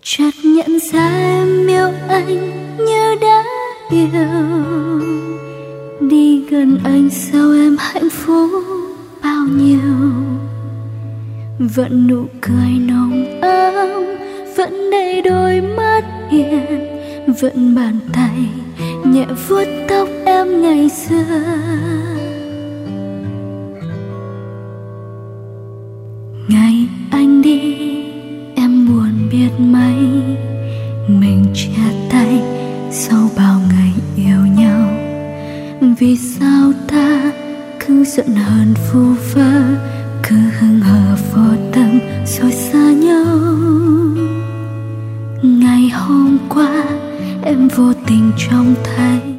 chợt nhận ra em yêu anh như đã yêu. Đi gần anh sao em hạnh phúc bao nhiêu. Vẫn nụ cười nồng ấm, vẫn đầy đôi mắt hiền, vẫn bàn tay nhẹ vuốt tóc em ngày xưa. Ngày anh đi em buồn biết mấy, mình chia tay sau bao ngày yêu nhau. Vì sao ta cứ giận hờn vu vơ, cứ hững hờ vô tâm rồi xa nhau. Ngày hôm qua em vô tình trông thấy